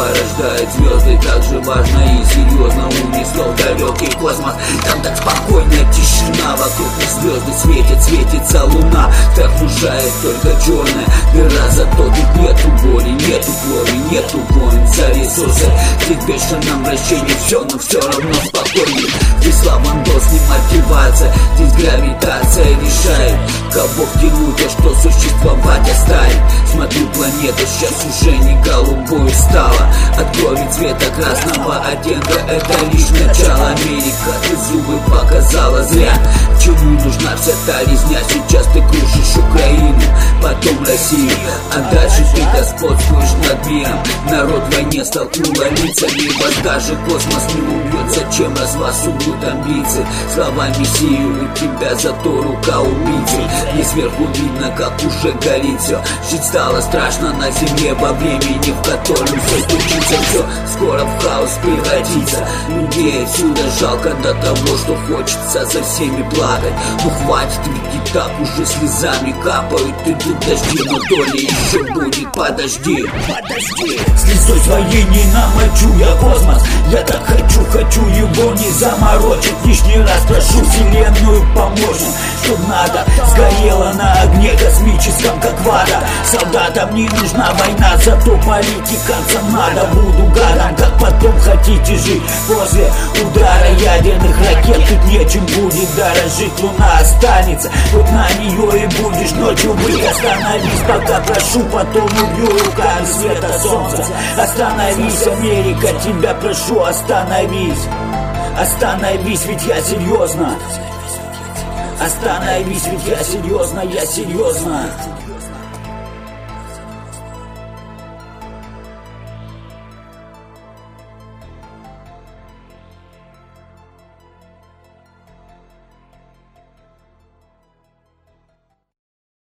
порождает звезды. Так же важно и серьезно унесло в далекий космос. Там так спокойная тишина, вокруг не звезды светит, светится луна. Так внушает только черная дыра, зато тут нету боли, нету крови, нету войн за ресурсы. Здесь в бешеном вращении все, но все равно спокойнее. Здесь славандос, не мотивация, здесь гравитация решает, кого втянуть, а что существовать оставить. Смотрю, планета сейчас уже не голубой стала, от крови цвета красного оттенка. Это лишь начало. Америка, ты зубы показала зря. Чему нужна вся та резня? Сейчас ты крушишь Украину, потом Россию, а дальше ты господствуешь над миром. Народ в войне столкнула лицами, вас даже космос не убьет. Зачем раз вас убьют амбиции? Слова мессии у тебя, зато рука убийцы. Не сверху видно, как уже горит все. Жить стало страшно на земле во времени, в котором все стучится. Все скоро в хаос превратится. Людей отсюда жалко до того, что хочется за всеми плакать. Ну хватит, ведь и так уже слезами капают идут дожди, но доля еще будет, подожди. Слезой своей не намочу я космос. Я так хочу его не заморочить. Лишний раз прошу вселенную помочь, чтоб надо сгорело на огне космическом, как вода. Солдатам не нужна война, зато политиканцам надо. Буду гадом, как потом хотите жить после удара ядерных ракет. Тут нечем будет дорожить, луна останется, хоть на нее и будешь ночью быть. Остановись, пока прошу, потом убью руками света солнца. Остановись, Америка, тебя прошу, остановись. Остановись, ведь я серьезно. Остановись, ведь я серьезно, я серьезно.